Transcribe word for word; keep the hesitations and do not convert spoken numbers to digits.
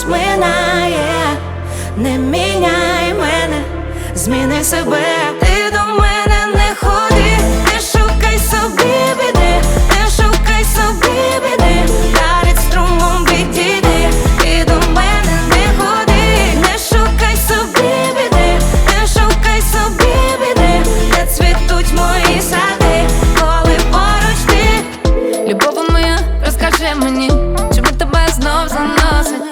минає. Не міняй мене, зміни себе. Ти до мене не ходи, не шукай собі біди, не шукай собі біди, перед струмом відійди. Ти до мене не ходи, не шукай собі біди, не шукай собі біди, де цвітуть мої сади, коли поруч ти. Любов моя, розкажи мені, чому тебе знов заносить?